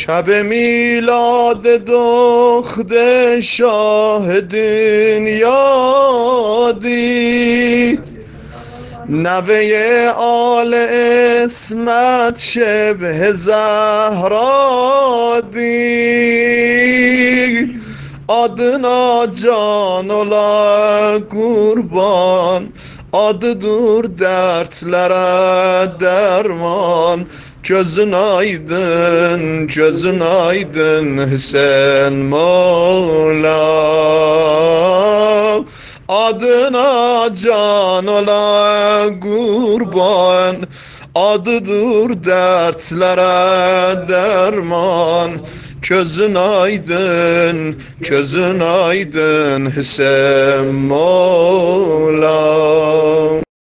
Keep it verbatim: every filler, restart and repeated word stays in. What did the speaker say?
شب میلاد دختر شاه دنیا دید، نوه آل اسمت شبه زهرا دید. Adına can ola kurban, adıdır dertlere derman. Gözün aydın, gözün aydın Hüseyin Mola. Adına can ola kurban, adıdır dertlere derman. Gözün aydın, gözün aydın Hüseyin Mola.